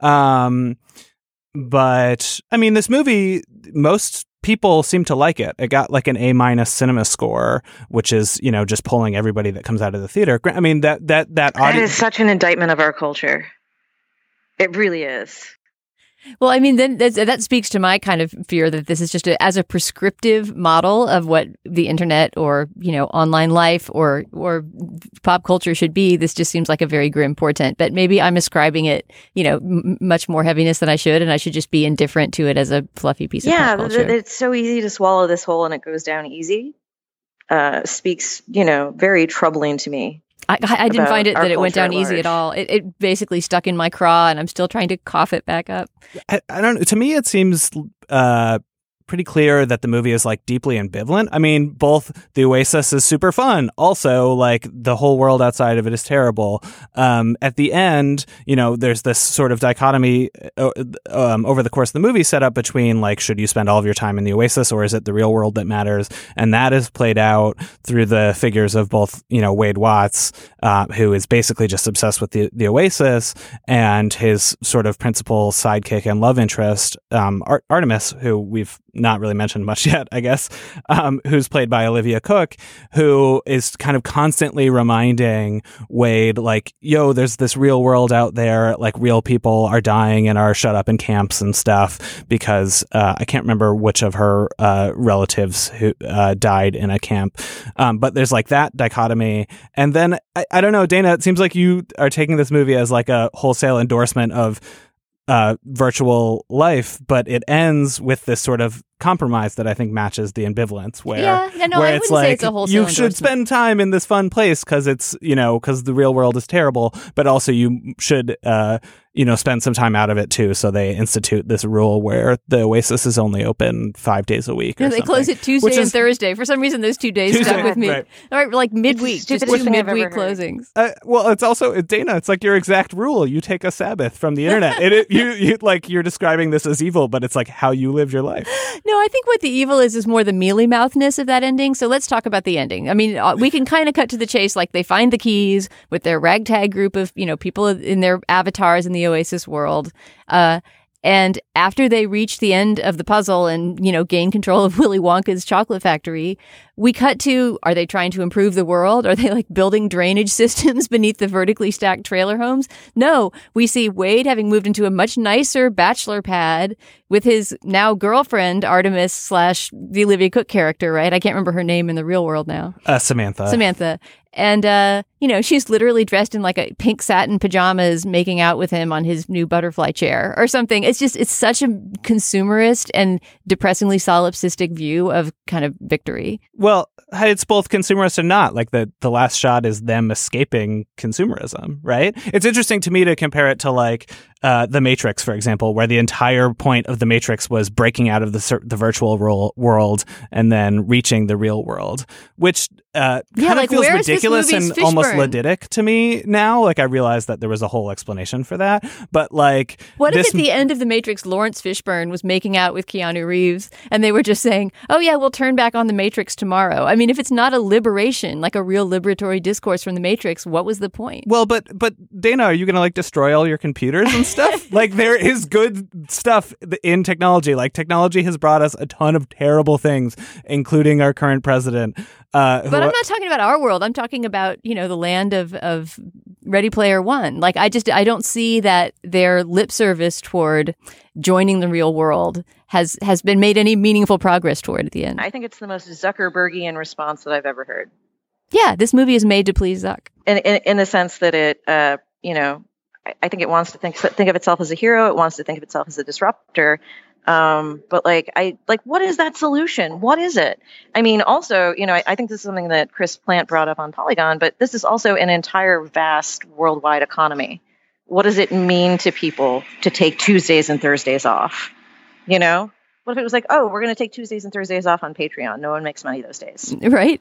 But I mean, this movie, most people seem to like it. It got an A- cinema score, which is, just pulling everybody that comes out of the theater. I mean, that is such an indictment of our culture. It really is. Well, I mean, then that speaks to my kind of fear that this is just as a prescriptive model of what the internet or, online life or pop culture should be. This just seems like a very grim portent, but maybe I'm ascribing it, much more heaviness than I should. And I should just be indifferent to it as a fluffy piece of pop culture. Yeah, it's so easy to swallow this whole and it goes down easy. Speaks, very troubling to me. I didn't find it that it went down easy at all. It basically stuck in my craw, and I'm still trying to cough it back up. I don't know. To me, it seems pretty clear that the movie is deeply ambivalent. I mean, both the Oasis is super fun. Also, the whole world outside of it is terrible. At the end, there's this sort of dichotomy over the course of the movie set up between should you spend all of your time in the Oasis or is it the real world that matters? And that is played out through the figures of both, Wade Watts, who is basically just obsessed with the Oasis, and his sort of principal sidekick and love interest, Artemis, who we've not really mentioned much yet, I guess, who's played by Olivia Cooke, who is kind of constantly reminding Wade, like, yo, there's this real world out there, like real people are dying and are shut up in camps and stuff, because I can't remember which of her relatives who died in a camp. But there's like that dichotomy. And then, I don't know, Dana, it seems like you are taking this movie as like a wholesale endorsement of virtual life, but it ends with this sort of compromise that I think matches the ambivalence where I it's like, say it's a wholesale you endorsement. should spend time in this fun place because it's, because the real world is terrible, but also you should spend some time out of it too. So they institute this rule where the Oasis is only open 5 days a week. Yeah, they close it Tuesday and Thursday. For some reason, those 2 days stuck with me. Right. All right, like midweek, just two midweek closings. Well, it's also, Dana, it's like your exact rule. You take a Sabbath from the internet. You like, you're describing this as evil, but it's like how you live your life. No, I think what the evil is more the mealy-mouthness of that ending. So let's talk about the ending. I mean, we can kind of cut to the chase. Like, they find the keys with their ragtag group of, people in their avatars in the Oasis world. And after they reach the end of the puzzle and, gain control of Willy Wonka's chocolate factory, we cut to, are they trying to improve the world? Are they like building drainage systems beneath the vertically stacked trailer homes? No, we see Wade having moved into a much nicer bachelor pad with his now girlfriend, Artemis / the Olivia Cooke character, right? I can't remember her name in the real world now. Samantha. And, she's literally dressed in like a pink satin pajamas making out with him on his new butterfly chair or something. It's such a consumerist and depressingly solipsistic view of kind of victory. Well, it's both consumerist and not. Like the last shot is them escaping consumerism, right? It's interesting to me to compare it to like The Matrix, for example, where the entire point of The Matrix was breaking out of the virtual world and then reaching the real world, which kind of feels ridiculous and almost ludic to me now. Like, I realized that there was a whole explanation for that, but like, what if at the end of The Matrix, Lawrence Fishburne was making out with Keanu Reeves and they were just saying, oh yeah, we'll turn back on The Matrix tomorrow? I mean, if it's not a liberation, like a real liberatory discourse from The Matrix, what was the point? Well, but Dana, are you going to like destroy all your computers and stuff? Like, there is good stuff in technology. Like, technology has brought us a ton of terrible things, including our current president. But I'm not talking about our world. I'm talking about, the land of Ready Player One. Like, I don't see that their lip service toward joining the real world has been made any meaningful progress toward at the end. I think it's the most Zuckerbergian response that I've ever heard. Yeah, this movie is made to please Zuck. In the sense that it, I think it wants to think of itself as a hero. It wants to think of itself as a disruptor. But what is that solution? What is it? I mean, also, I think this is something that Chris Plant brought up on Polygon, but this is also an entire vast worldwide economy. What does it mean to people to take Tuesdays and Thursdays off? What if it was like, oh, we're going to take Tuesdays and Thursdays off on Patreon. No one makes money those days. Right.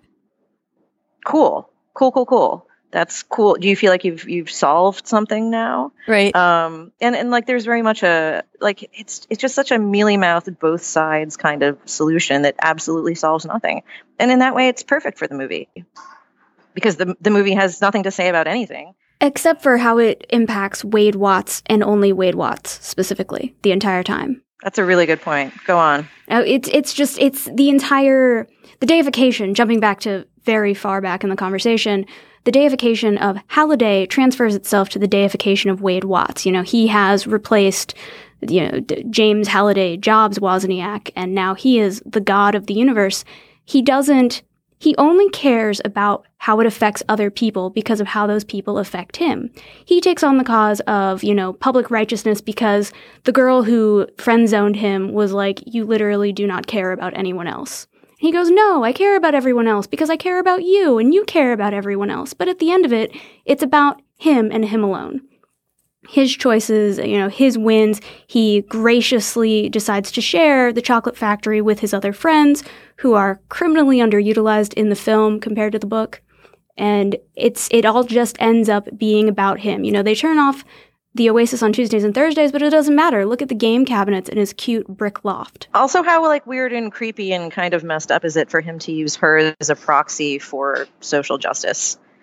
Cool. That's cool. Do you feel like you've solved something now? Right. And like there's very much it's just such a mealy-mouthed both sides kind of solution that absolutely solves nothing. And in that way, it's perfect for the movie because the movie has nothing to say about anything. Except for how it impacts Wade Watts and only Wade Watts specifically the entire time. That's a really good point. Go on. It's the deification, jumping back to very far back in the conversation, the deification of Halliday transfers itself to the deification of Wade Watts. He has replaced, James Halliday, Jobs Wozniak, and now he is the god of the universe. He only cares about how it affects other people because of how those people affect him. He takes on the cause of, public righteousness because the girl who friend-zoned him was like, you literally do not care about anyone else. He goes, no, I care about everyone else because I care about you and you care about everyone else. But at the end of it, it's about him and him alone. His choices, his wins. He graciously decides to share the chocolate factory with his other friends who are criminally underutilized in the film compared to the book. And it all just ends up being about him. They turn off the Oasis on Tuesdays and Thursdays, but it doesn't matter. Look at the game cabinets in his cute brick loft. Also, how weird and creepy and kind of messed up is it for him to use her as a proxy for social justice?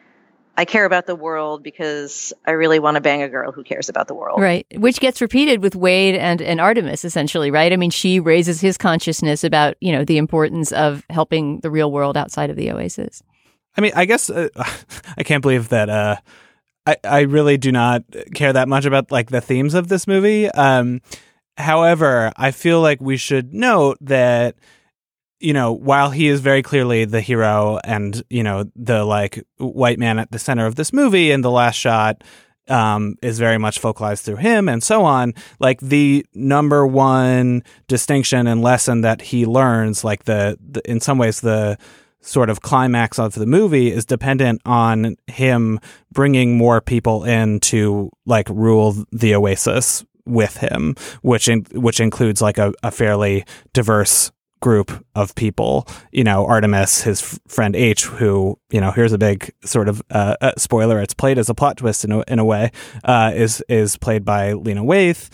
I care about the world because I really want to bang a girl who cares about the world. Right. Which gets repeated with Wade and Artemis, essentially, right? I mean, she raises his consciousness about, the importance of helping the real world outside of the Oasis. I mean, I guess I can't believe that I really do not care that much about like the themes of this movie. However, I feel like we should note that, while he is very clearly the hero and, the like white man at the center of this movie, and the last shot is very much focalized through him and so on, like the number one distinction and lesson that he learns, like the in some ways the sort of climax of the movie is dependent on him bringing more people in to like rule the Oasis with him, which includes like a fairly diverse group of people. Artemis, his friend H, who, here's a big sort of spoiler, it's played as a plot twist in a way, is played by Lena Waithe.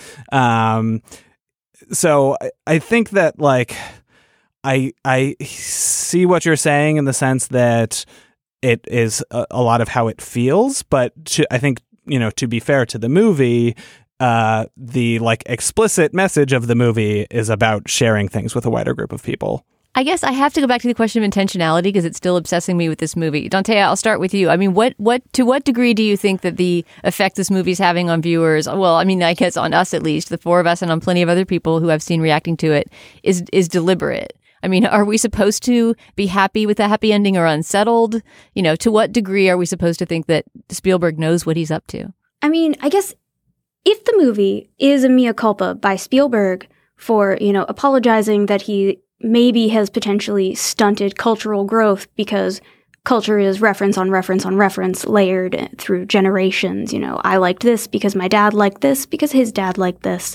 So I think that like I see what you're saying in the sense that it is a lot of how it feels, but I think, to be fair to the movie, the like explicit message of the movie is about sharing things with a wider group of people. I guess I have to go back to the question of intentionality because it's still obsessing me with this movie. Dante, I'll start with you. I mean, to what degree do you think that the effect this movie's having on viewers, well, I mean, I guess on us at least, the four of us and on plenty of other people who I've seen reacting to it, is deliberate? I mean, are we supposed to be happy with the happy ending or unsettled? To what degree are we supposed to think that Spielberg knows what he's up to? I mean, I guess if the movie is a mea culpa by Spielberg for, apologizing that he maybe has potentially stunted cultural growth because culture is reference on reference on reference layered through generations. I liked this because my dad liked this because his dad liked this.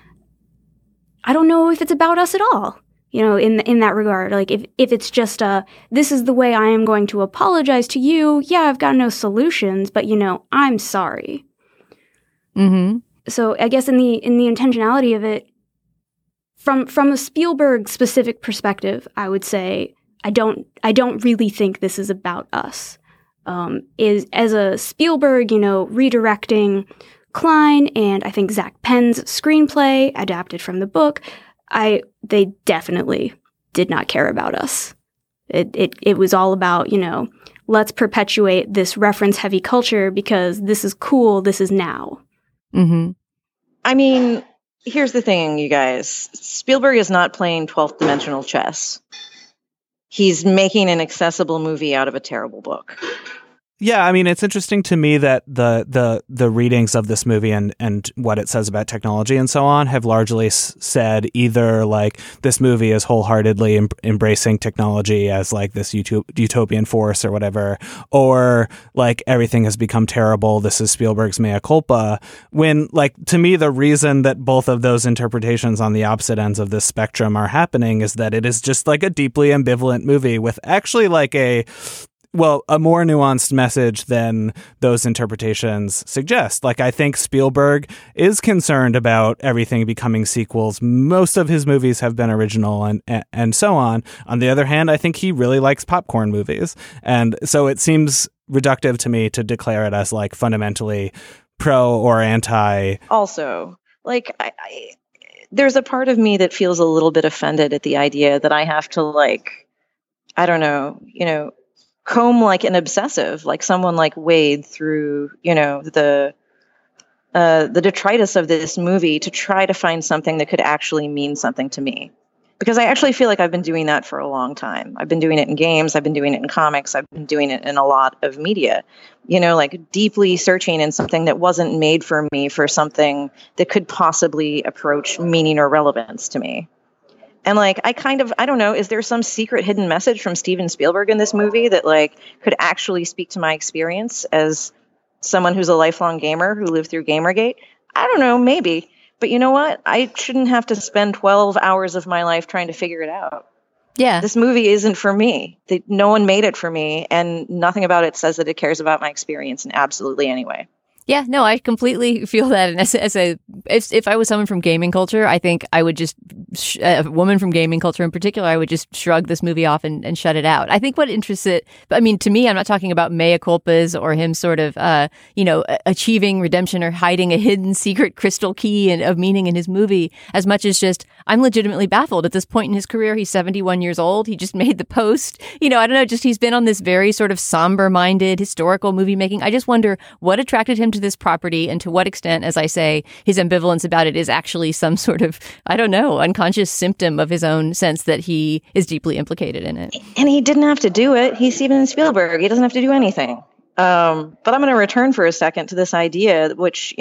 I don't know if it's about us at all. In that regard, like if it's just this is the way I am going to apologize to you. Yeah, I've got no solutions, but I'm sorry. Mm-hmm. So I guess in the intentionality of it, from a Spielberg specific perspective, I would say I don't really think this is about us. Is as a Spielberg, redirecting Klein and I think Zach Penn's screenplay adapted from the book. They definitely did not care about us. It was all about, let's perpetuate this reference-heavy culture because this is cool, this is now. Mm-hmm. I mean, here's the thing, you guys. Spielberg is not playing 12th dimensional chess. He's making an accessible movie out of a terrible book. Yeah, I mean, it's interesting to me that the readings of this movie and what it says about technology and so on have largely said either like this movie is wholeheartedly embracing technology as like this utopian force or whatever, or like everything has become terrible. This is Spielberg's mea culpa. When like to me, the reason that both of those interpretations on the opposite ends of this spectrum are happening is that it is just like a deeply ambivalent movie with actually like a more nuanced message than those interpretations suggest. Like, I think Spielberg is concerned about everything becoming sequels. Most of his movies have been original and so on. On the other hand, I think he really likes popcorn movies. And so it seems reductive to me to declare it as like fundamentally pro or anti. Also, like, there's a part of me that feels a little bit offended at the idea that I have to like, I don't know, comb like an obsessive, like someone like Wade through, the detritus of this movie to try to find something that could actually mean something to me. Because I actually feel like I've been doing that for a long time. I've been doing it in games. I've been doing it in comics. I've been doing it in a lot of media, like deeply searching in something that wasn't made for me for something that could possibly approach meaning or relevance to me. And like, I don't know, is there some secret hidden message from Steven Spielberg in this movie that like could actually speak to my experience as someone who's a lifelong gamer who lived through Gamergate? I don't know, maybe. But you know what? I shouldn't have to spend 12 hours of my life trying to figure it out. Yeah. This movie isn't for me. No one made it for me, and nothing about it says that it cares about my experience in absolutely any way. Yeah, no, I completely feel that. And if I was someone from gaming culture, I think I would just, a woman from gaming culture in particular, I would just shrug this movie off and shut it out. I think what interests it, I mean, to me, I'm not talking about mea culpas or him sort of, achieving redemption or hiding a hidden secret crystal key of meaning in his movie, as much as just, I'm legitimately baffled. At this point in his career, he's 71 years old. He just made The Post. I don't know, just he's been on this very sort of somber-minded historical movie making. I just wonder what attracted him to this property and to what extent, as I say, his ambivalence about it is actually some sort of, I don't know, unconscious symptom of his own sense that he is deeply implicated in it. And he didn't have to do it. He's Steven Spielberg. He doesn't have to do anything. But I'm going to return for a second to this idea, which,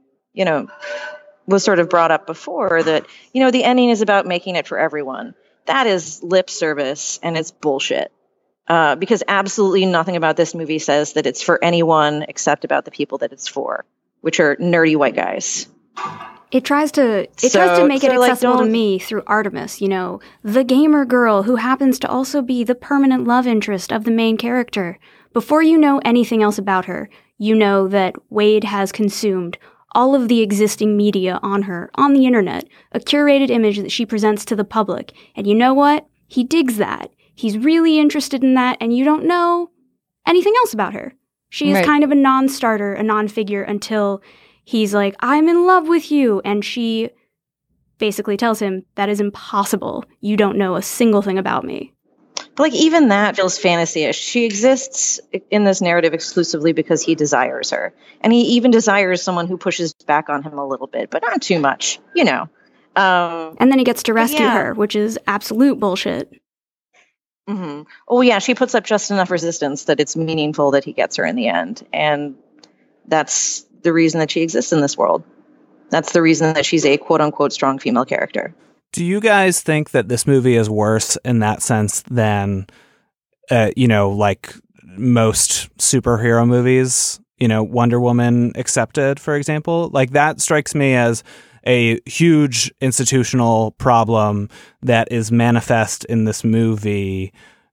was sort of brought up before, that, the ending is about making it for everyone. That is lip service, and it's bullshit. Because absolutely nothing about this movie says that it's for anyone except about the people that it's for, which are nerdy white guys. It tries to make it accessible to me through Artemis, the gamer girl who happens to also be the permanent love interest of the main character. Before you know anything else about her, you know that Wade has consumed all of the existing media on her, on the internet, a curated image that she presents to the public. And you know what? He digs that. He's really interested in that, and you don't know anything else about her. She is kind of a non-starter, a non-figure, until he's like, I'm in love with you. And she basically tells him, that is impossible. You don't know a single thing about me. But even that feels fantasy-ish. She exists in this narrative exclusively because he desires her. And he even desires someone who pushes back on him a little bit, but not too much, And then he gets to rescue her, which is absolute bullshit. Mm-hmm. Oh, yeah, she puts up just enough resistance that it's meaningful that he gets her in the end. And that's the reason that she exists in this world. That's the reason that she's a quote-unquote strong female character. Do you guys think that this movie is worse in that sense than, like most superhero movies, Wonder Woman accepted, for example? Like, that strikes me as a huge institutional problem that is manifest in this movie,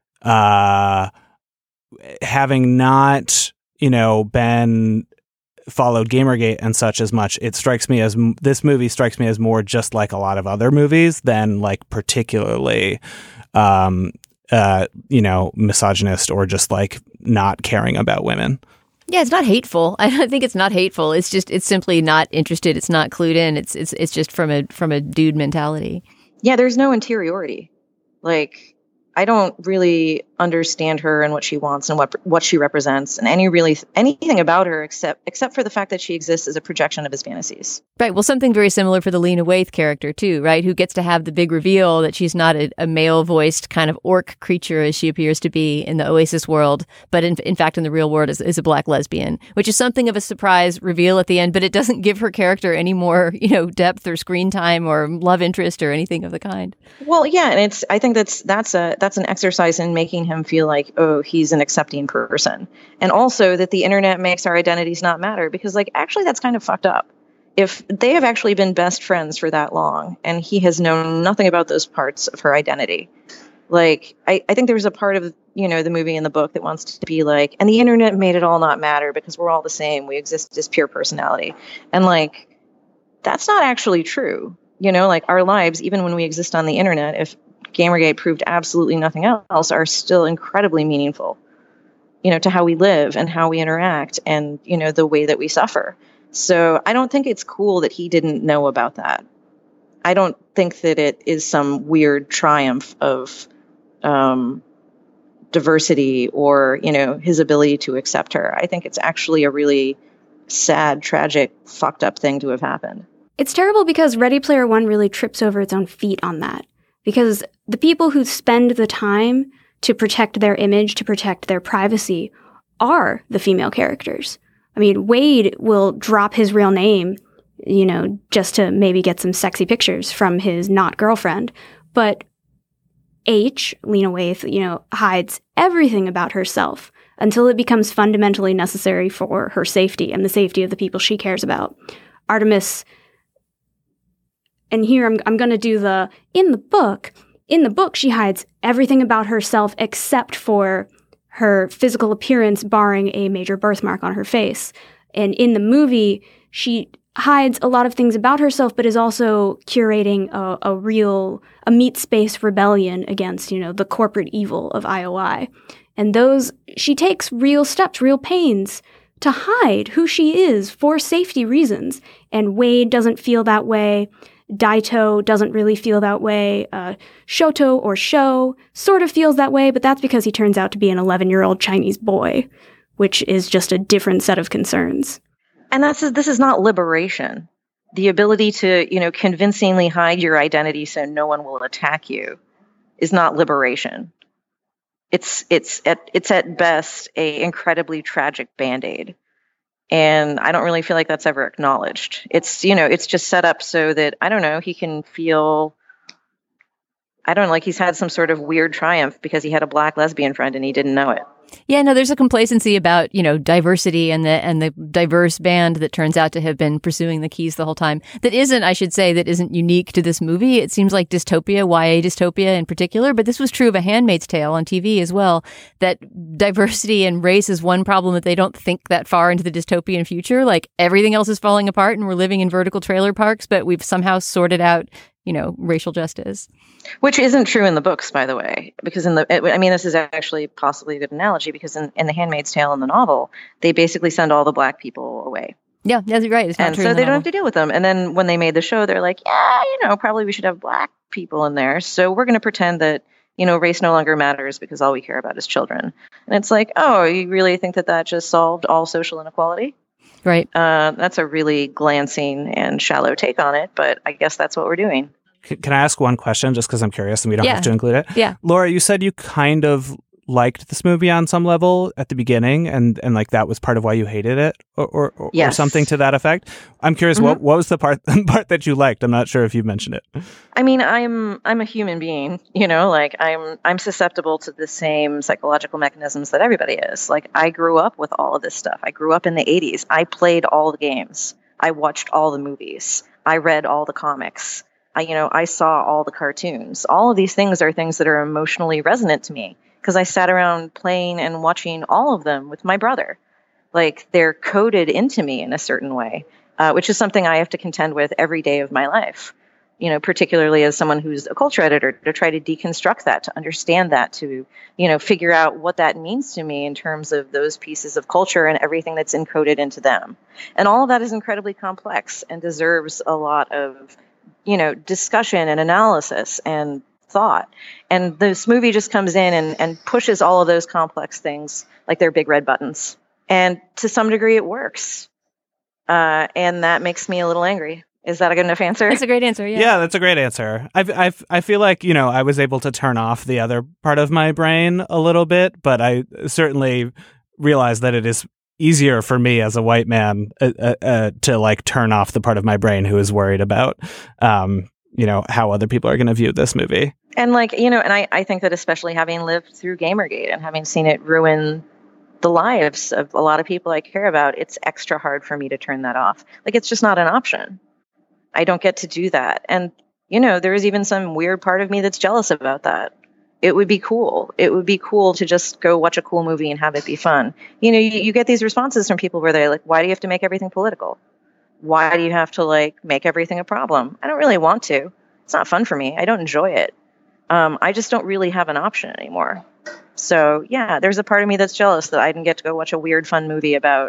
having not, been followed Gamergate and such as much. It strikes me as this movie strikes me as more just like a lot of other movies than like particularly, misogynist or just like not caring about women. Yeah, it's not hateful. I think it's not hateful. It's simply not interested. It's not clued in. It's just from a dude mentality. Yeah, there's no interiority. Like, I don't really understand her and what she wants and what she represents and anything about her except for the fact that she exists as a projection of his fantasies. Right. Well, something very similar for the Lena Waithe character too, right? Who gets to have the big reveal that she's not a male-voiced kind of orc creature as she appears to be in the Oasis world, but in fact in the real world is a black lesbian, which is something of a surprise reveal at the end, but it doesn't give her character any more, depth or screen time or love interest or anything of the kind. Well, yeah, and I think that's an exercise in making him feel like, oh, he's an accepting person. And also that the internet makes our identities not matter, because actually that's kind of fucked up. If they have actually been best friends for that long and he has known nothing about those parts of her identity, I think there's a part of, the movie and the book that wants to be and the internet made it all not matter because we're all the same. We exist as pure personality. And that's not actually true. Our lives, even when we exist on the internet, if Gamergate proved absolutely nothing else, are still incredibly meaningful, to how we live and how we interact and, the way that we suffer. So I don't think it's cool that he didn't know about that. I don't think that it is some weird triumph of diversity or, his ability to accept her. I think it's actually a really sad, tragic, fucked up thing to have happened. It's terrible because Ready Player One really trips over its own feet on that. Because the people who spend the time to protect their image, to protect their privacy, are the female characters. I mean, Wade will drop his real name, just to maybe get some sexy pictures from his not girlfriend. But H, Lena Waithe, hides everything about herself until it becomes fundamentally necessary for her safety and the safety of the people she cares about. Artemis... And here I'm going to do in the book, she hides everything about herself except for her physical appearance, barring a major birthmark on her face. And in the movie, she hides a lot of things about herself, but is also curating a meat space rebellion against, the corporate evil of IOI. And she takes real steps, real pains to hide who she is for safety reasons. And Wade doesn't feel that way. Daito doesn't really feel that way. Shoto or Sho sort of feels that way, but that's because he turns out to be an 11-year-old Chinese boy, which is just a different set of concerns. And this is not liberation. The ability to, convincingly hide your identity so no one will attack you is not liberation. It's at best a incredibly tragic Band-Aid. And I don't really feel like that's ever acknowledged. It's just set up so that, I don't know, he can feel, like he's had some sort of weird triumph because he had a black lesbian friend and he didn't know it. Yeah, no, there's a complacency about, diversity and the diverse band that turns out to have been pursuing the keys the whole time. That isn't unique to this movie. It seems like dystopia, YA dystopia in particular, but this was true of A Handmaid's Tale on TV as well, that diversity and race is one problem that they don't think that far into the dystopian future. Like everything else is falling apart and we're living in vertical trailer parks, but we've somehow sorted out racial justice. Which isn't true in the books, by the way, because this is actually possibly a good analogy, because in The Handmaid's Tale in the novel, they basically send all the black people away. Yeah, that's right. It's not true. And so they don't have to deal with them. And then when they made the show, they're like, probably we should have black people in there. So we're going to pretend that, race no longer matters because all we care about is children. And it's like, oh, you really think that just solved all social inequality? Right. That's a really glancing and shallow take on it, but I guess that's what we're doing. Can I ask one question just because I'm curious and we don't have to include it? Yeah. Laura, you said you kind of liked this movie on some level at the beginning and like that was part of why you hated it or something to that effect. I'm curious, what was the part that you liked? I'm not sure if you've mentioned it. I mean, I'm a human being, I'm susceptible to the same psychological mechanisms that everybody is. Like I grew up with all of this stuff. I grew up in the 80s. I played all the games. I watched all the movies. I read all the comics. I saw all the cartoons. All of these things are things that are emotionally resonant to me because I sat around playing and watching all of them with my brother. Like they're coded into me in a certain way, which is something I have to contend with every day of my life, particularly as someone who's a culture editor, to try to deconstruct that, to understand that, to, figure out what that means to me in terms of those pieces of culture and everything that's encoded into them. And all of that is incredibly complex and deserves a lot of discussion and analysis and thought. And this movie just comes in and pushes all of those complex things like they're big red buttons. And to some degree, it works. And that makes me a little angry. Is that a good enough answer? That's a great answer, yeah. Yeah, that's a great answer. I feel like, I was able to turn off the other part of my brain a little bit, but I certainly realized that it is easier for me as a white man to like turn off the part of my brain who is worried about how other people are going to view this movie. And and I think that especially having lived through Gamergate and having seen it ruin the lives of a lot of people I care about, it's extra hard for me to turn that off. Like it's just not an option. I don't get to do that. And there is even some weird part of me that's jealous about that. It would be cool. It would be cool to just go watch a cool movie and have it be fun. You get these responses from people where they're like, why do you have to make everything political? Why do you have to make everything a problem? I don't really want to. It's not fun for me. I don't enjoy it. I just don't really have an option anymore. So yeah, there's a part of me that's jealous that I didn't get to go watch a weird, fun movie about,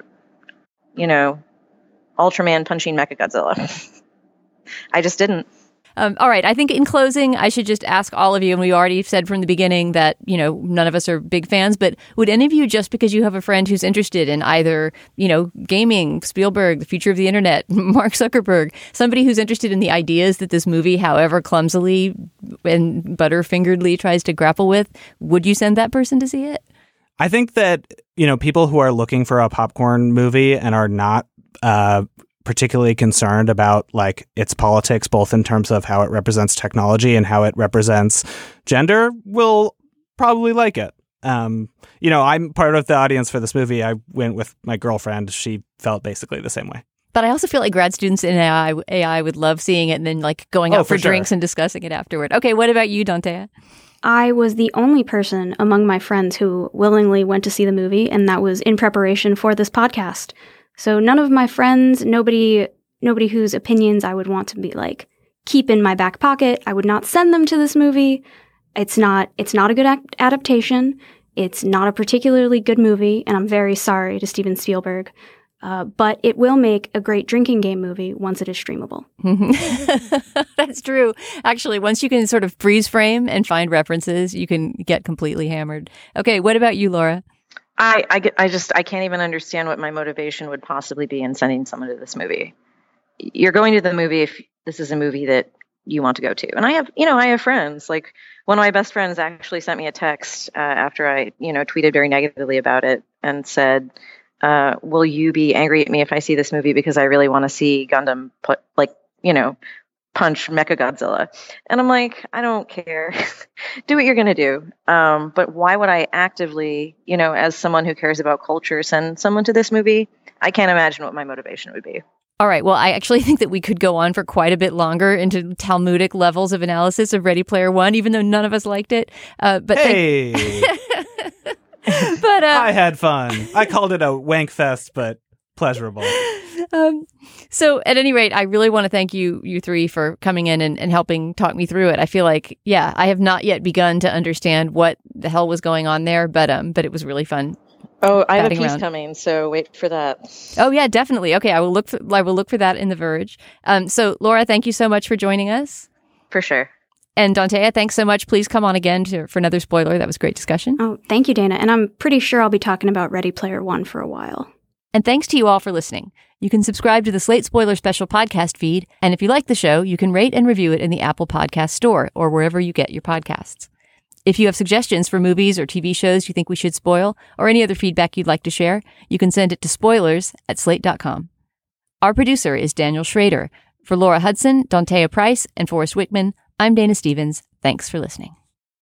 Ultraman punching Mechagodzilla. I just didn't. All right. I think in closing, I should just ask all of you, and we already said from the beginning that, none of us are big fans, but would any of you, just because you have a friend who's interested in either, gaming, Spielberg, the future of the internet, Mark Zuckerberg, somebody who's interested in the ideas that this movie, however clumsily and butterfingeredly tries to grapple with, would you send that person to see it? I think that, people who are looking for a popcorn movie and are not particularly concerned about its politics, both in terms of how it represents technology and how it represents gender, will probably like it. I'm part of the audience for this movie. I went with my girlfriend. She felt basically the same way. But I also feel like grad students in AI would love seeing it and then going out for drinks and discussing it afterward. Okay, what about you, Dantea? I was the only person among my friends who willingly went to see the movie, and that was in preparation for this podcast. So none of my friends, nobody whose opinions I would want to be like keep in my back pocket. I would not send them to this movie. It's not a good adaptation. It's not a particularly good movie, and I'm very sorry to Steven Spielberg. But it will make a great drinking game movie once it is streamable. That's true. Actually, once you can sort of freeze frame and find references, you can get completely hammered. Okay, what about you, Laura? I can't even understand what my motivation would possibly be in sending someone to this movie. You're going to the movie if this is a movie that you want to go to. And I have friends. Like, one of my best friends actually sent me a text after I, tweeted very negatively about it and said, will you be angry at me if I see this movie because I really want to see Gundam punch Mechagodzilla? And I'm like, I don't care. Do what you're going to do. But why would I actively, as someone who cares about culture, send someone to this movie? I can't imagine what my motivation would be. All right. Well, I actually think that we could go on for quite a bit longer into Talmudic levels of analysis of Ready Player One, even though none of us liked it. But I had fun. I called it a wank fest, but pleasurable. So at any rate, I really want to thank you three for coming in and helping talk me through it. I feel like, I have not yet begun to understand what the hell was going on there, but it was really fun. Oh, I have a piece coming, so wait for that. Oh yeah, definitely. Okay, I will look for that in The Verge. So Laura, thank you so much for joining us. For sure. And Dantea, thanks so much. Please come on again for another spoiler. That was a great discussion. Oh, thank you, Dana. And I'm pretty sure I'll be talking about Ready Player One for a while. And thanks to you all for listening. You can subscribe to the Slate Spoiler Special podcast feed, and if you like the show, you can rate and review it in the Apple Podcast Store or wherever you get your podcasts. If you have suggestions for movies or TV shows you think we should spoil, or any other feedback you'd like to share, you can send it to spoilers@slate.com. Our producer is Daniel Schrader. For Laura Hudson, Dantea Price, and Forrest Wickman, I'm Dana Stevens. Thanks for listening.